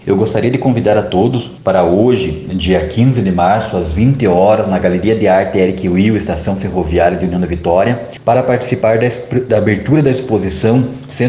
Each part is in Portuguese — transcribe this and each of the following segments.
Eu gostaria de convidar a todos para hoje, dia 15 de março, às 20 horas, na Galeria de Arte Eric Will, Estação Ferroviária de União da Vitória, para participar da abertura da exposição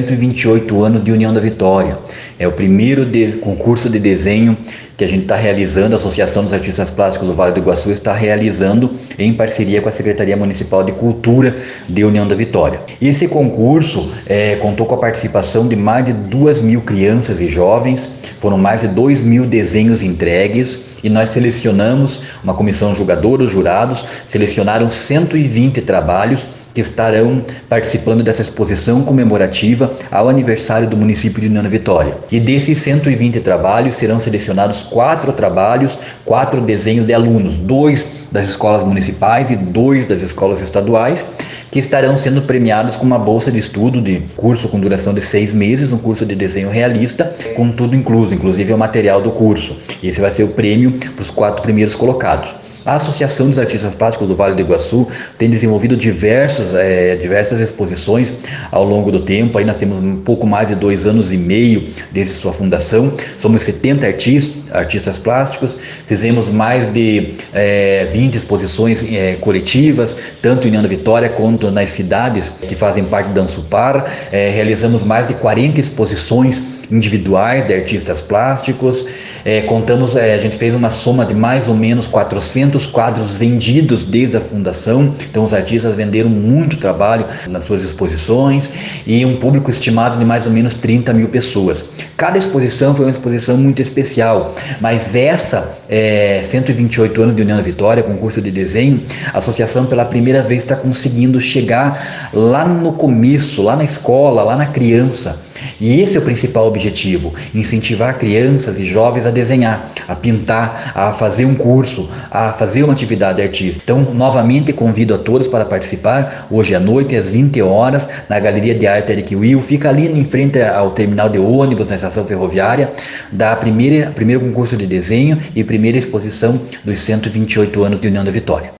128 anos de União da Vitória. É o primeiro concurso de desenho que a gente está realizando, a Associação dos Artistas Plásticos do Vale do Iguaçu está realizando em parceria com a Secretaria Municipal de Cultura de União da Vitória. Esse concurso contou com a participação de mais de 2.000 crianças e jovens, foram mais de 2.000 desenhos entregues e nós selecionamos, uma comissão julgadora, os jurados selecionaram 120 trabalhos que estarão participando dessa exposição comemorativa ao aniversário do município de União da Vitória. E desses 120 trabalhos serão selecionados 4 trabalhos, 4 desenhos de alunos, 2 das escolas municipais e 2 das escolas estaduais, que estarão sendo premiados com uma bolsa de estudo de curso com duração de 6 meses, um curso de desenho realista, com tudo incluso, inclusive o material do curso. Esse vai ser o prêmio para os 4 primeiros colocados. A Associação dos Artistas Plásticos do Vale do Iguaçu tem desenvolvido diversas exposições ao longo do tempo. Aí nós temos um pouco mais de 2 anos e meio desde sua fundação. Somos 70 artistas plásticos, fizemos mais de 20 exposições coletivas, tanto em União da Vitória quanto nas cidades que fazem parte da Ansupar. Realizamos mais de 40 exposições individuais de artistas plásticos. A gente fez uma soma de mais ou menos 400 quadros vendidos desde a fundação, então os artistas venderam muito trabalho nas suas exposições e um público estimado de mais ou menos 30.000 pessoas. Cada exposição foi uma exposição muito especial, mas essa 128 anos de União da Vitória, concurso de desenho, a associação pela primeira vez está conseguindo chegar lá no começo, lá na escola, lá na criança. E esse é o principal objetivo, incentivar crianças e jovens a desenhar, a pintar, a fazer um curso, a fazer uma atividade artística. Então, novamente convido a todos para participar, hoje à noite, às 20 horas, na Galeria de Arte Eric Will, fica ali em frente ao terminal de ônibus, na estação ferroviária, da primeiro concurso de desenho e primeira exposição dos 128 anos de União da Vitória.